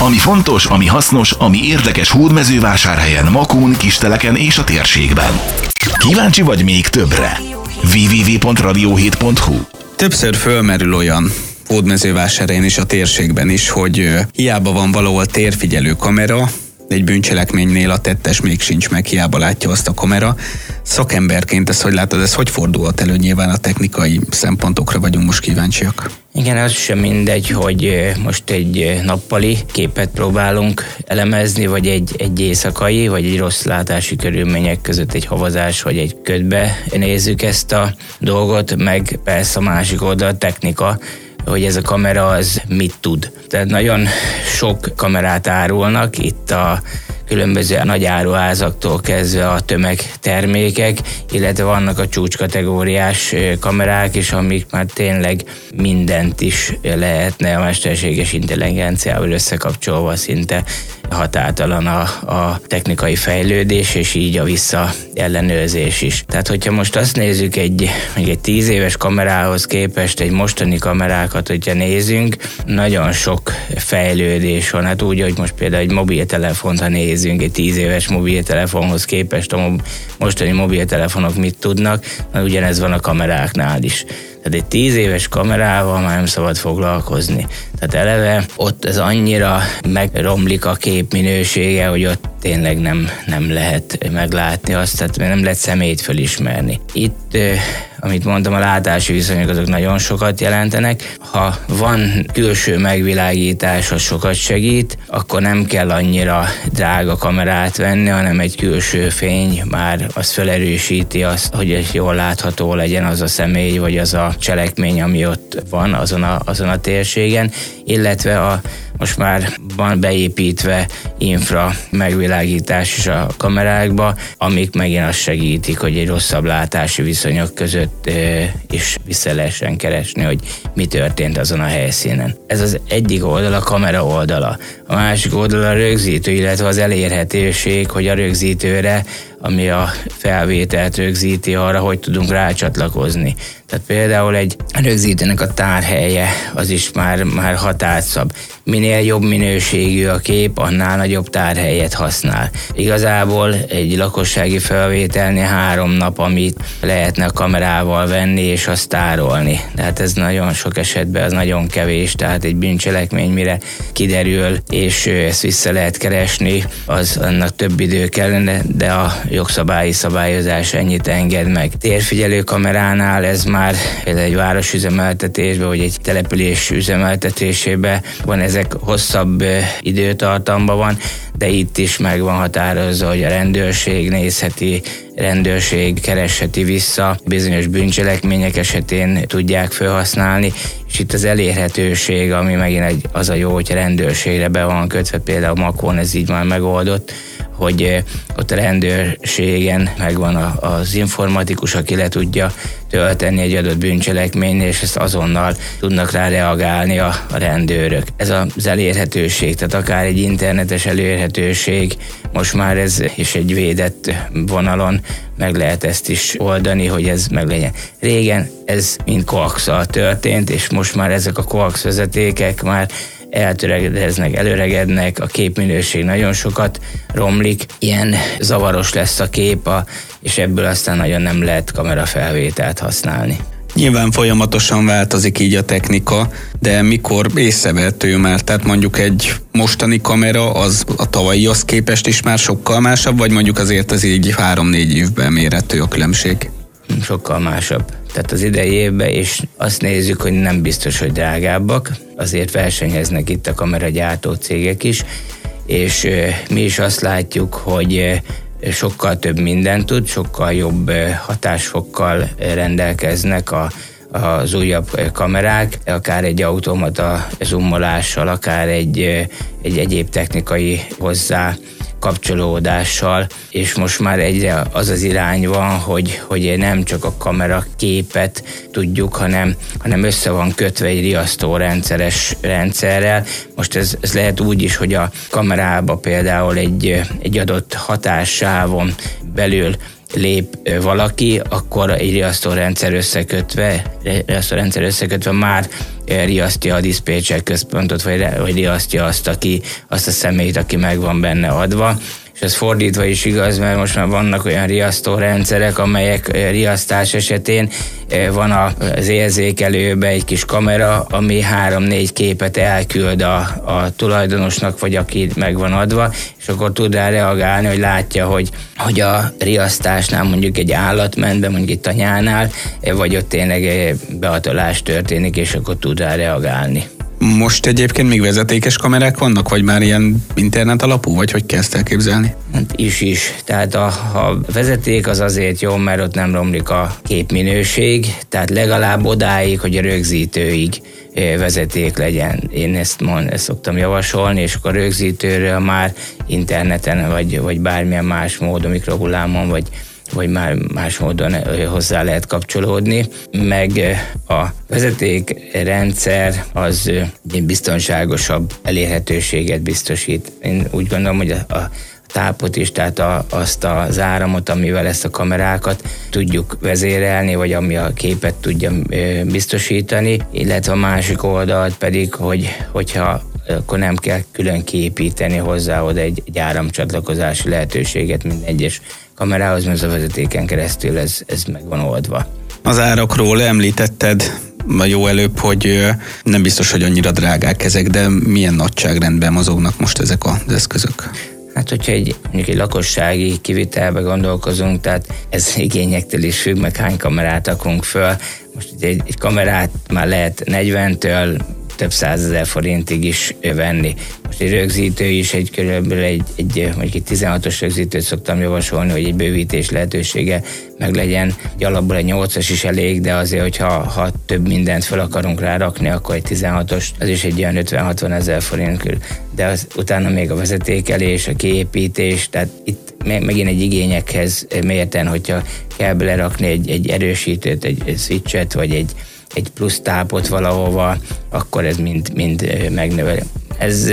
Ami fontos, ami hasznos, ami érdekes Hódmezővásárhelyen, Makón, Kisteleken és a térségben. Kíváncsi vagy még többre? www.radio7.hu. Többször fölmerül olyan Hódmezővásárhelyen és a térségben is, hogy hiába van valahol térfigyelő kamera, egy bűncselekménynél a tettes még sincs meg, hiába látja azt a kamera. Szakemberként ezt hogy látod, ez hogy fordulhat elő? Nyilván a technikai szempontokra vagyunk most kíváncsiak. Igen, az sem mindegy, hogy most egy nappali képet próbálunk elemezni, vagy egy éjszakai, vagy egy rossz látási körülmények között egy havazás, vagy egy ködbe nézzük ezt a dolgot, meg persze a másik oldal a technika, hogy ez a kamera az mit tud. Tehát nagyon sok kamerát árulnak, itt a különböző nagy áruházaktól kezdve a tömegtermékek, illetve vannak a csúcskategóriás kamerák is, amik már tényleg mindent is lehetne a mesterséges intelligenciával összekapcsolva szinte határtalan a technikai fejlődés, és így a visszaellenőrzés is. Tehát, hogyha most azt nézzük még egy 10 éves kamerához képest egy mostani kamerákat, hogyha nézünk, nagyon sok fejlődés van. Hát úgy, hogy most például egy mobiltelefont, ha nézzünk, egy 10 éves mobiltelefonhoz képest a mostani mobiltelefonok mit tudnak, ugyanez van a kameráknál is. Tehát egy 10 éves kamerával már nem szabad foglalkozni. Tehát eleve ott ez annyira megromlik a kép minősége, hogy ott tényleg nem lehet meglátni azt, tehát nem lehet személyt felismerni. Itt, amit mondtam, a látási viszonyok azok nagyon sokat jelentenek. Ha van külső megvilágítás, az sokat segít, akkor nem kell annyira drága kamerát venni, hanem egy külső fény már az felerősíti azt, hogy jól látható legyen az a személy, vagy az a cselekmény, ami ott van azon a térségen, illetve most már van beépítve infra megvilágítás is a kamerákba, amik megint azt segítik, hogy egy rosszabb látási viszonyok között is vissza lehessen keresni, hogy mi történt azon a helyszínen. Ez az egyik oldal, a kamera oldala. A másik oldal a rögzítő, illetve az elérhetőség, hogy a rögzítőre, ami a felvételt rögzíti, arra hogy tudunk rácsatlakozni. Tehát például egy rögzítőnek a tárhelye az is már határszab. Minél jobb minőségű a kép, annál nagyobb tárhelyet használ. Igazából egy lakossági felvételnél 3 nap, amit lehetne a kamerával venni és azt tárolni. Tehát ez nagyon sok esetben az nagyon kevés, tehát egy bűncselekmény mire kiderül, és ezt vissza lehet keresni, az annak több idő kellene, de a jogszabályi szabályozás ennyit enged meg. Térfigyelő kameránál ez már egy városüzemeltetésben, vagy egy település üzemeltetésében van, ezek hosszabb időtartamban van, de itt is meg van határozva, hogy a rendőrség nézheti, rendőrség keresheti vissza, bizonyos bűncselekmények esetén tudják felhasználni, és itt az elérhetőség, ami megint az a jó, hogy a rendőrségre be van kötve, például Makón ez így már megoldott, hogy ott a rendőrségen megvan az informatikus, aki le tudja tölteni egy adott bűncselekménynél, és ezt azonnal tudnak rá reagálni a rendőrök. Ez az elérhetőség, tehát akár egy internetes elérhetőség, most már ez is egy védett vonalon meg lehet ezt is oldani, hogy ez meg legyen. Régen ez mind koaxal történt, és most már ezek a koax vezetékek már eltöredeznek, előregednek, a képminőség nagyon sokat romlik, ilyen zavaros lesz a kép, és ebből aztán nagyon nem lehet kamerafelvételt használni. Nyilván folyamatosan változik így a technika, de mikor észrevehető már? Tehát mondjuk egy mostani kamera az a tavalyihoz képest is már sokkal másabb, vagy mondjuk azért az így 3-4 évben mérhető a különbség? Sokkal másabb. Tehát az idei évben, és azt nézzük, hogy nem biztos, hogy drágábbak, azért versenyeznek itt a kameragyártó cégek is, és mi is azt látjuk, hogy sokkal több mindent tud, sokkal jobb hatásfokkal rendelkeznek az újabb kamerák, akár egy automata zoomolással, akár egy egyéb technikai hozzá kapcsolódással, és most már egyre az az irány van, hogy nem csak a kamera képet tudjuk, hanem össze van kötve egy riasztó rendszerrel. Most ez lehet úgy is, hogy a kamerába például egy adott hatássávon belül lép valaki, akkor egy riasztórendszer összekötve már riasztja a diszpécser központot, vagy riasztja azt a személyt, aki meg van benne adva. És ez fordítva is igaz, mert most már vannak olyan riasztórendszerek, amelyek riasztás esetén van az érzékelőbe egy kis kamera, ami 3-4 képet elküld a tulajdonosnak, vagy aki meg van adva, és akkor tud rá reagálni, hogy látja, hogy a riasztásnál mondjuk egy állat ment be, mondjuk egy tanyánál, vagy ott tényleg behatolás történik, és akkor tud rá reagálni. Most egyébként még vezetékes kamerák vannak, vagy már ilyen internet alapú, vagy hogy kell ezt elképzelni? Is. Tehát a vezeték az azért jó, mert ott nem romlik a képminőség, tehát legalább odáig, hogy a rögzítőig vezeték legyen. Én ezt szoktam javasolni, és akkor a rögzítőről már interneten, vagy bármilyen más módon, mikrohullámon, vagy már más módon hozzá lehet kapcsolódni, meg a vezetékrendszer az biztonságosabb elérhetőséget biztosít. Én úgy gondolom, hogy a tápot is, tehát azt az áramot, amivel ezt a kamerákat tudjuk vezérelni, vagy ami a képet tudja biztosítani, illetve a másik oldalt pedig, hogyha akkor nem kell külön kiépíteni hozzá oda egy áramcsatlakozási lehetőséget minden egyes kamerához, mert a vezetéken keresztül ez meg van oldva. Az árakról említetted a jó előbb, hogy nem biztos, hogy annyira drágák ezek, de milyen nagyságrendben mozognak most ezek az eszközök? Hát, hogyha mondjuk egy lakossági kivitelbe gondolkozunk, tehát ez igényektől is függ, meg hány kamerát akarunk föl. Most egy kamerát már lehet 40-től több 100 000 forintig is venni. Most egy rögzítő is, körülbelül mondjuk egy 16-os rögzítőt szoktam javasolni, hogy egy bővítés lehetősége meg legyen. Egy alapból egy 8-as is elég, de azért, hogyha több mindent fel akarunk rárakni, akkor egy 16-os, az is egy olyan 50-60 000 forint körül. De utána még a vezetékelés, a kiépítés, tehát itt megint egy igényekhez mérten, hogyha kell belerakni egy erősítőt, egy switchet, vagy egy plusz tápot valahova, akkor ez mind megnöveli. Ez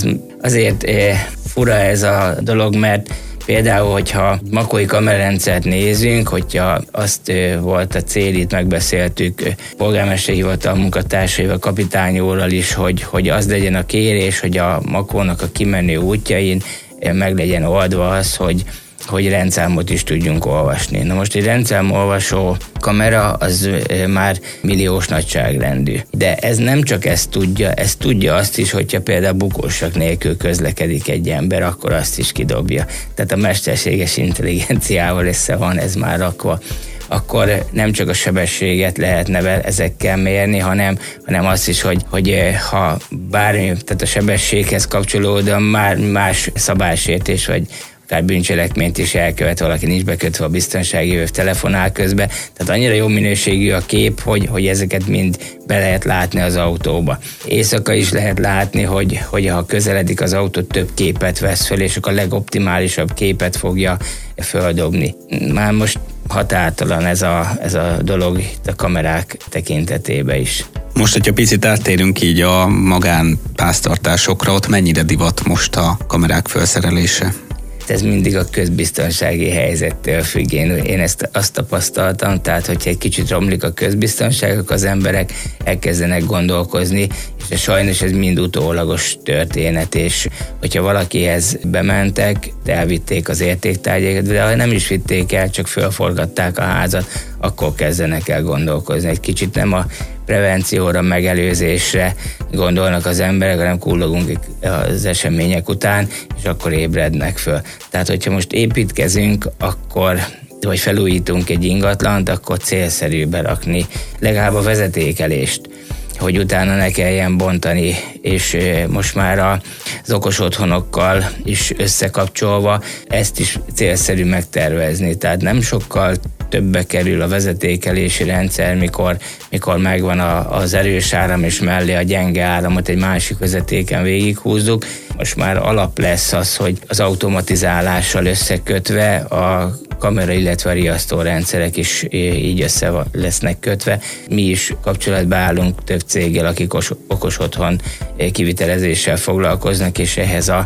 azért fura ez a dolog, mert például, hogyha makói kamerarendszert nézünk, hogyha azt volt a cél, itt megbeszéltük polgármesteri hivatal munkatársaival, kapitány úrral is, hogy az legyen a kérés, hogy a makónak a kimenő útjain meg legyen oldva az, hogy rendszámot is tudjunk olvasni. Na most egy rendszámolvasó kamera az már milliós nagyságrendű. De ez nem csak ezt tudja azt is, hogyha például bukósak nélkül közlekedik egy ember, akkor azt is kidobja. Tehát a mesterséges intelligenciával össze van ez már rakva. Akkor nem csak a sebességet lehetne ezekkel mérni, hanem azt is, hogy ha bármi, tehát a sebességhez kapcsolódóan már más szabálysértés, vagy akár bűncselekményt is elkövet, valaki nincs bekötve a biztonsági öv, telefonál közben. Tehát annyira jó minőségű a kép, hogy ezeket mind be lehet látni az autóba. Éjszaka is lehet látni, hogy ha közeledik az autó, több képet vesz föl, és akkor a legoptimálisabb képet fogja földobni. Már most határtalan ez a dolog itt a kamerák tekintetében is. Most, hogyha picit áttérünk így a magánháztartásokra, ott mennyire divat most a kamerák felszerelése? Ez mindig a közbiztonsági helyzettől függ. Én azt tapasztaltam, tehát hogyha egy kicsit romlik a közbiztonság, akkor az emberek elkezdenek gondolkozni, és sajnos ez mind utólagos történet, és hogyha valakihez bementek, elvitték az értéktárgyakat, de ha nem is vitték el, csak fölforgatták a házat, akkor kezdenek el gondolkozni. Egy kicsit nem a prevencióra, megelőzésre gondolnak az emberek, hanem kullogunk az események után, és akkor ébrednek föl. Tehát, hogyha most építkezünk, vagy felújítunk egy ingatlant, akkor célszerű berakni legalább a vezetékelést, hogy utána ne kelljen bontani, és most már az okos otthonokkal is összekapcsolva ezt is célszerű megtervezni. Tehát nem sokkal többbe kerül a vezetékelési rendszer, mikor megvan az erős áram, és mellé a gyenge áramot egy másik vezetéken végighúzzuk. Most már alap lesz az, hogy az automatizálással összekötve a kamera, illetve a riasztórendszerek is így össze lesznek kötve. Mi is kapcsolatba állunk több céggel, akik okos otthon kivitelezéssel foglalkoznak, és ehhez a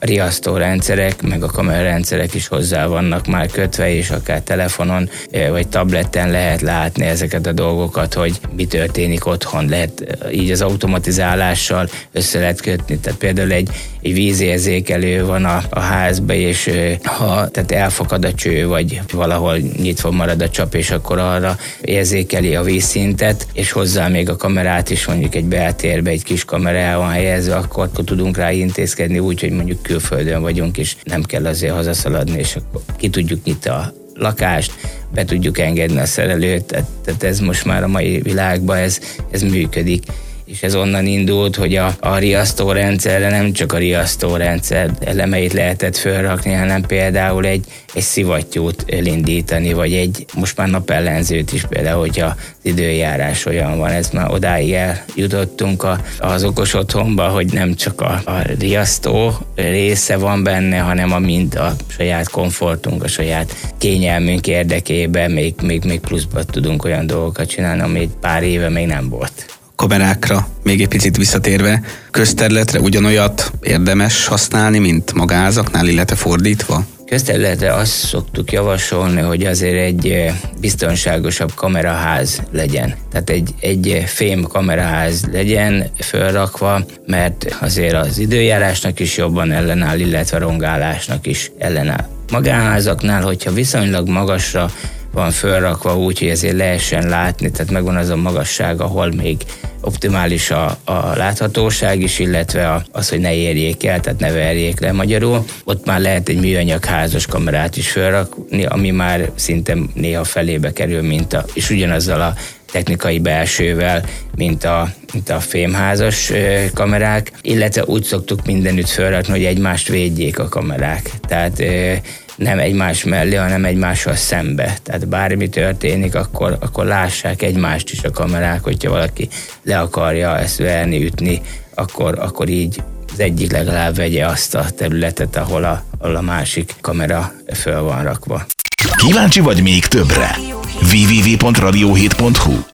riasztórendszerek, meg a kamerarendszerek is hozzá vannak már kötve, és akár telefonon vagy tableten lehet látni ezeket a dolgokat, hogy mi történik otthon. Lehet így az automatizálással össze lehet kötni. Tehát például egy vízérzékelő van a házba, és ha tehát elfakad a cső, vagy valahol nyitva marad a csap, és akkor arra érzékeli a vízszintet, és hozzá még a kamerát is, mondjuk egy beltérbe, egy kis kamera van helyezve, akkor tudunk rá intézkedni úgy, hogy mondjuk külföldön vagyunk, és nem kell azért hazaszaladni, és akkor ki tudjuk nyitni a lakást, be tudjuk engedni a szerelőt, tehát ez most már a mai világban ez működik. És ez onnan indult, hogy a riasztórendszerre nem csak a riasztórendszer elemeit lehetett felrakni, hanem például egy szivattyút elindítani, vagy most már napellenzőt is, például, hogyha az időjárás olyan van, ez már odáig eljutottunk az okos otthonba, hogy nem csak a riasztó része van benne, hanem mind a saját komfortunk, a saját kényelmünk érdekében még pluszban tudunk olyan dolgokat csinálni, ami egy pár éve még nem volt. Kamerákra még egy picit visszatérve, közterületre ugyanolyat érdemes használni, mint magázaknál, illetve fordítva? Közterületre azt szoktuk javasolni, hogy azért egy biztonságosabb kameraház legyen. Tehát egy fém kameraház legyen fölrakva, mert azért az időjárásnak is jobban ellenáll, illetve rongálásnak is ellenáll. Magánházaknál, hogyha viszonylag magasra van fölrakva úgy, hogy ezért lehessen látni, tehát megvan az a magasság, ahol még optimális a láthatóság is, illetve az, hogy ne érjék el, tehát ne verjék le magyarul. Ott már lehet egy műanyag házas kamerát is fölrakni, ami már szinte néha felébe kerül, és ugyanazzal a technikai belsővel, mint a fémházas kamerák, illetve úgy szoktuk mindenütt fölrakni, hogy egymást védjék a kamerák. Tehát nem egymás mellé, hanem egymással szembe. Tehát bármi történik, akkor lássák egymást is a kamerák, hogyha valaki le akarja ezt verni, ütni, akkor így az egyik legalább vegye azt a területet, ahol a másik kamera föl van rakva. Kíváncsi vagy még többre? www.radiohit.hu